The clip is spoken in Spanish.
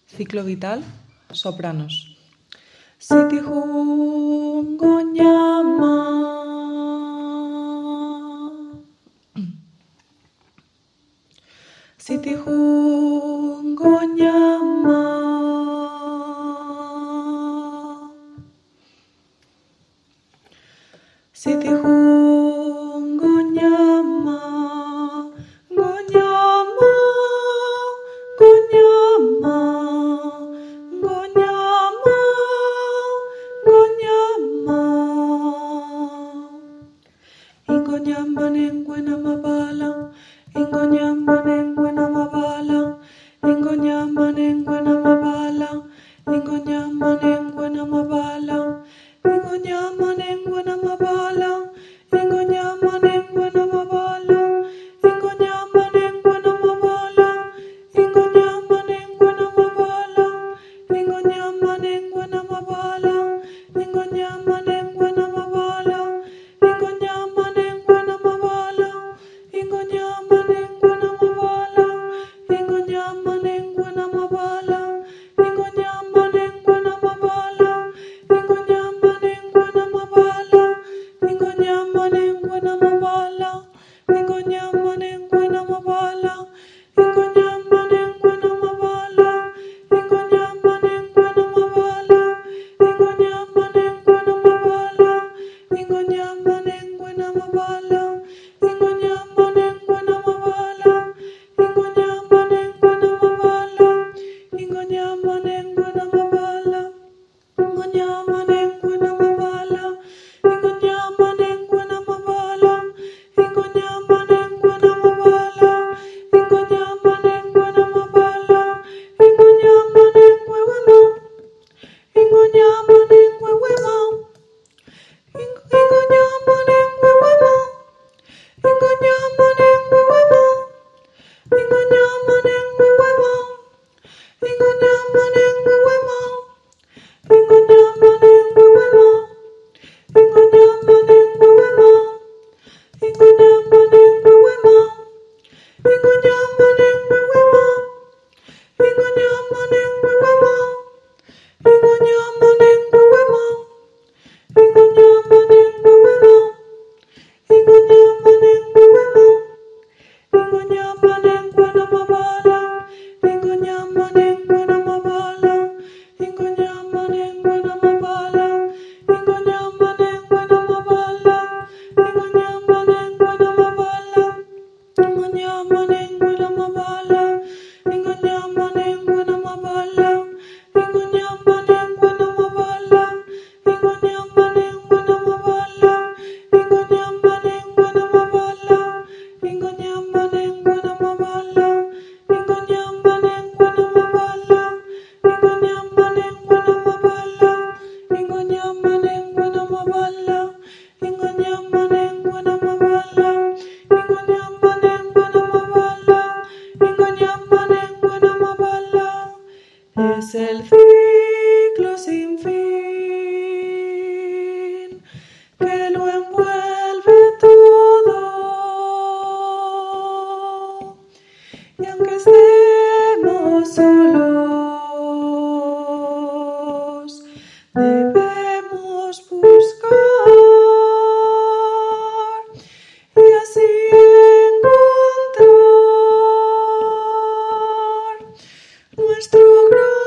Ciclo vital, sopranos. Sitihungo llama. Sitihungo llama. Sitihungo llama. Gonyama, gonyama, gonyama, gonyama. Ingonyama nengwena mabala, ingonyama nengwena mabala, ingonyama nengwena mabala, ingonyama nengwena mabala, ingonyama nengwena mabala, ingonyama nengwena mabala. Ingonyama nengwena mabala, ingonyama nengwena mabala, ingonyama nengwena mabala, ingonyama nengwena mabala, ingonyama nengwena mabala, ingonyama nengwena mabala, ingonyama nengwena mabala, ingonyama nengwena mabala, ingonyama nengwena mabala, ingonyama nengwena mabala. Ingonyama nengwena mabala, ingonyama nengwena mabala, ingonyama nengwena mabala, ingonyama nengwena mabala, ingonyama nengwena mabala, ingonyama nengwena mabala, ingonyama nengwena mabala, ingonyama nengwena mabala, ingonyama nengwena mabala, ingonyama nengwena mabala. Ingonyama nengwena mabala, ingonyama nengwena mabala, ingonyama nengwema, ingonyama nengwema, ingonyama nengwema, ingonyama nengwema, ingonyama nengwema, ingonyama nengwema, ingonyama nengwema, ingonyama nengwema. Ingonyama nengwema, ingonyama nengwema, ingonyama nengwema, ingonyama nengwema, ingonyama nengwema, ingonyama nengwema, ingonyama nengwena mabala, ingonyama nengwena mabala, ingonyama nengwena mabala, ingonyama nengwena mabala, ingonyama nengwena mabala, ingonyama nengwena mabala, ingonyama nengwena mabala, ingonyama nengwena mabala, ingonyama nengwena mabala, ingonyama nengwena mabala, ingonyama nengwena mabala, ingonyama nengwena mabala, ingonyama nengwena mabala, ingonyama nengwena mabala, ingonyama nengwena mabala, ingonyama nengwena mabala, ingonyama nengwena mabala. Es el ciclo sin fin que lo envuelve todo. Y aunque estemos solos, debemos buscar y así encontrar nuestro gran